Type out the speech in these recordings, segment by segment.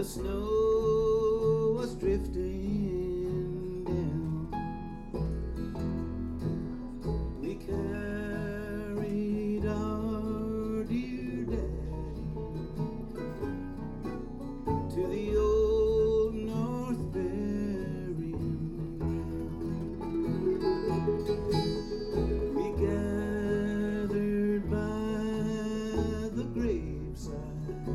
snow was drifting down. We carried our dear daddy to the old North Burying Ground. We gathered by the graveside,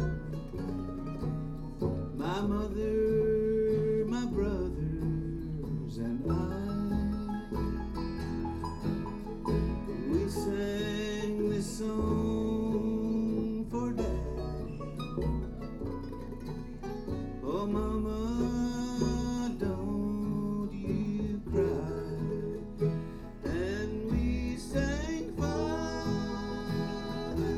my mother, my brothers, and I. We sang this song for Daddy. Oh, Mama, don't you cry. And we sang Father,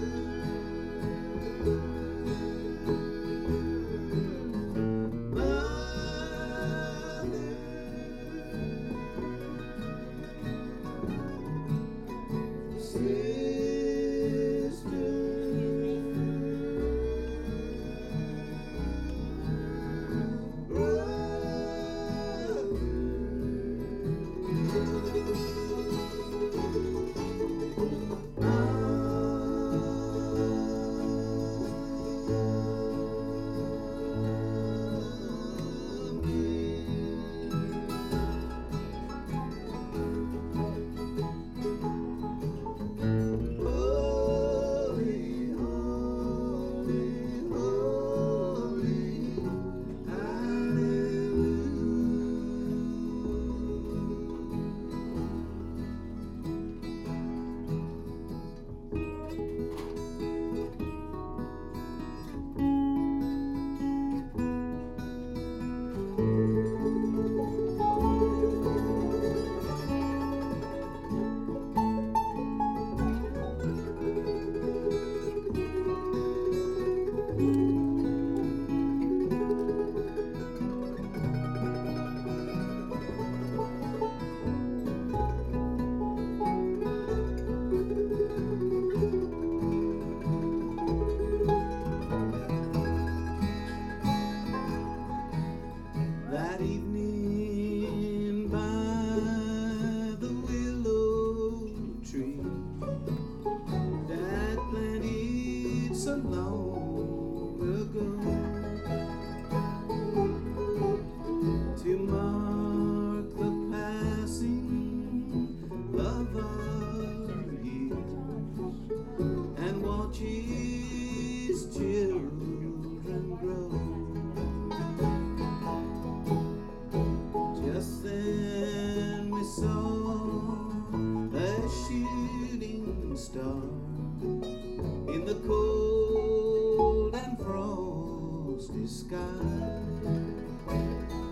that evening by the willow tree Dad planted so long ago to mark the passing of our years and watch his children grow. Just then we saw a shooting star in the cold and frosty sky.